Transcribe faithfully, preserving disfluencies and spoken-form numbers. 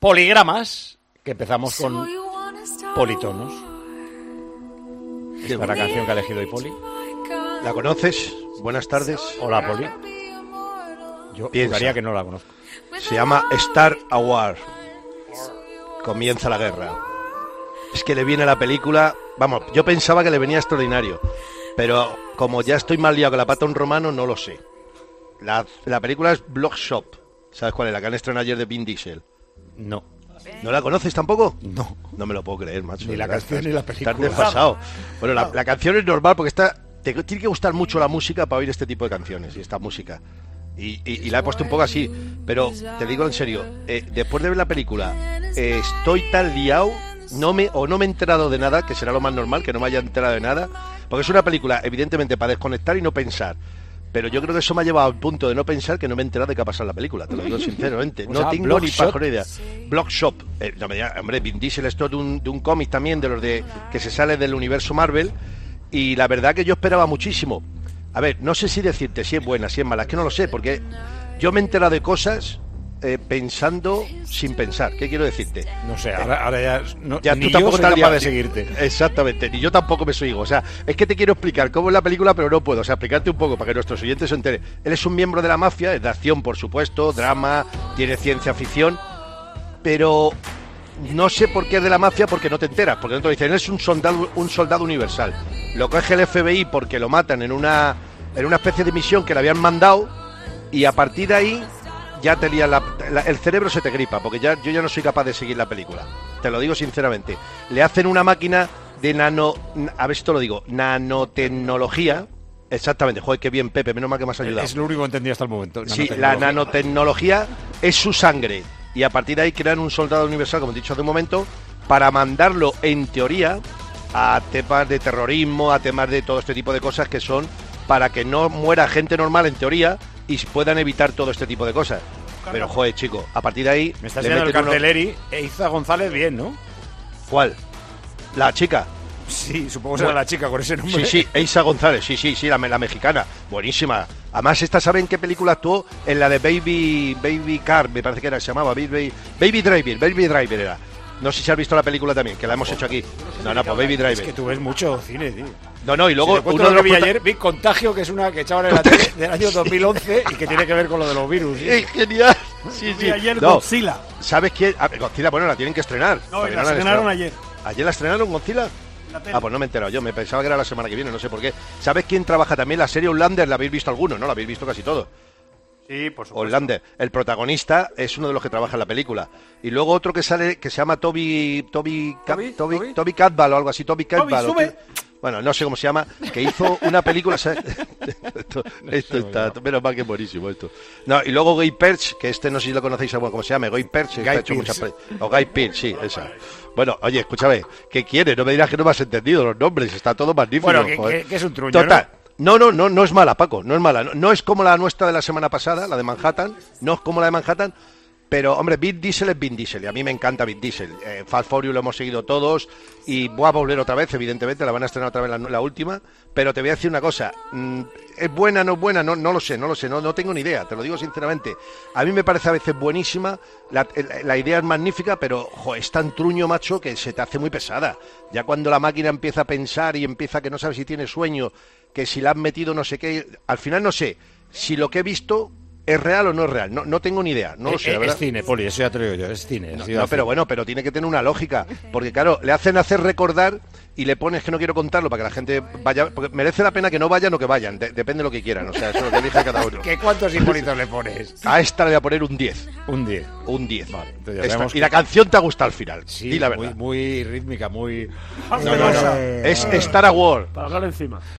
Poligramas, que empezamos con politonos. Esta es la canción que ha elegido hoy Poli. ¿La conoces? Buenas tardes. Hola, Poli. Yo pensaría que no la conozco. Se llama Star Wars. Comienza la guerra. Es que le viene la película... Vamos, yo pensaba que le venía extraordinario, pero como ya estoy mal liado con la pata un romano, no lo sé. La, la película es Bloodshot. ¿Sabes cuál es? La que han estrenado ayer de Vin Diesel. No. ¿No la conoces tampoco? No. No me lo puedo creer, macho. Ni la canción ni la película. Estás desfasado. Bueno, la, la canción es normal porque está, te tiene que gustar mucho la música para oír este tipo de canciones y esta música. Y, y, y la he puesto un poco así, pero te digo en serio, eh, después de ver la película, eh, estoy tan liado, no me, o no me he enterado de nada, que será lo más normal, que no me haya enterado de nada, porque es una película, evidentemente, para desconectar y no pensar. Pero yo creo que eso me ha llevado al punto de no pensar que no me he enterado de qué ha pasado en la película, te lo digo sinceramente. No o sea, tengo ni pajora idea. Bloodshot, eh, no me diga, hombre, Vin Diesel, esto de un, de un cómic también, de los de que se sale del universo Marvel, y la verdad que yo esperaba muchísimo. A ver, no sé si decirte si es buena, si es mala, es que no lo sé, porque yo me he enterado de cosas eh, pensando sin pensar. ¿Qué quiero decirte? No sé, ahora, ahora ya, no, ya ni tú tampoco yo soy estás capaz de seguirte. Exactamente, ni yo tampoco me soy hijo. O sea, es que te quiero explicar cómo es la película, pero no puedo. O sea, explicarte un poco para que nuestros oyentes se enteren. Él es un miembro de la mafia, es de acción, por supuesto, drama, tiene ciencia ficción, pero... No sé por qué es de la mafia, porque no te enteras, porque no te dicen, él es un soldado, un soldado universal. Lo coge el F B I porque lo matan en una en una especie de misión que le habían mandado, y a partir de ahí ya te lía la, la, el cerebro se te gripa, porque ya yo ya no soy capaz de seguir la película. Te lo digo sinceramente. Le hacen una máquina de nano, a ver si te lo digo, nanotecnología. Exactamente, joder, qué bien, Pepe, menos mal que me has ayudado. Es lo único que entendí hasta el momento. Sí, la nanotecnología es su sangre. Y a partir de ahí crean un soldado universal, como he dicho hace un momento, para mandarlo, en teoría, a temas de terrorismo, a temas de todo este tipo de cosas que son para que no muera gente normal, en teoría, y puedan evitar todo este tipo de cosas. Pero, joder, chico, a partir de ahí... Me estás diciendo el carteleri, uno... e Isa González bien, ¿no? ¿Cuál? ¿La chica? Sí, supongo que bueno, era la chica con ese nombre. Sí, sí, Eiza González, sí, sí, sí, la, la mexicana, buenísima. Además, esta, ¿saben qué película actuó? En la de Baby Baby Car, me parece que era, se llamaba Baby, Baby Driver, Baby Driver era. No sé si has visto la película también, que la hemos hecho aquí. No, no, pues Baby Driver. Es que tú ves mucho cine, tío. No, no, y luego... Si uno de los que vi ayer, vi Contagio, que es una que echaban en la tele del año dos mil once y que tiene que ver con lo de los virus. ¿Sí? Es genial. Sí, sí. Y ayer no. Godzilla. ¿Sabes quién? A ver, Godzilla, bueno, la tienen que estrenar. No, la estrenaron ayer. ¿Ayer la estrenaron, Godzilla? Ah, pues no me he enterado yo, me pensaba que era la semana que viene, no sé por qué. ¿Sabes quién trabaja también? La serie Outlander, la habéis visto alguno, ¿no? La habéis visto casi todo. Sí, por supuesto. Outlander, el protagonista es uno de los que trabaja en la película. Y luego otro que sale, que se llama Toby Toby Toby, Toby, Toby? Toby Cadwell o algo así, Toby Cadwell. Toby, sube. Bueno, no sé cómo se llama, que hizo una película, ¿sabes? esto, esto está, menos mal que es buenísimo esto. No, y luego Guy Pearce, que este no sé si lo conocéis, ¿cómo se llama? Guy Pearce, Guy ha hecho Pearce. muchas o Guy Pearce, sí, esa. Bueno, oye, escúchame, ¿qué quieres? No me dirás que no me has entendido los nombres, está todo magnífico. Bueno, que, que, que es un truño, Total. ¿no? No, no, no, no es mala, Paco, no es mala. No, no es como la nuestra de la semana pasada, la de Manhattan, no es como la de Manhattan, pero, hombre, Vin Diesel es Vin Diesel, y a mí me encanta Vin Diesel. Eh, Fast Furious lo hemos seguido todos, y voy a volver otra vez, evidentemente, la van a estrenar otra vez la, la última, pero te voy a decir una cosa, mm, ¿es buena o no es buena? No, no lo sé, no lo sé, no, no tengo ni idea, te lo digo sinceramente. A mí me parece a veces buenísima, la, la, la idea es magnífica, pero, jo, es tan truño, macho, que se te hace muy pesada. Ya cuando la máquina empieza a pensar y empieza que no sabe si tiene sueño, que si la han metido no sé qué, al final no sé si lo que he visto es real o no es real, no, no tengo ni idea, no lo sé, es, la verdad. Es cine, Poli, eso ya te lo digo yo, es cine. No, no pero bueno, pero tiene que tener una lógica, porque claro, le hacen hacer recordar y le pones que no quiero contarlo para que la gente vaya, porque merece la pena que no vayan o que vayan, de, depende de lo que quieran, o sea, eso es lo que elige cada uno. ¿Qué cuántos simbolitos le pones? A esta le voy a poner un diez. Un diez. Un diez. Vale, esta, que... Y la canción te ha gustado al final, sí, di la verdad. Muy, muy rítmica, muy... No, no, no. Es Star Wars. Para hablar encima.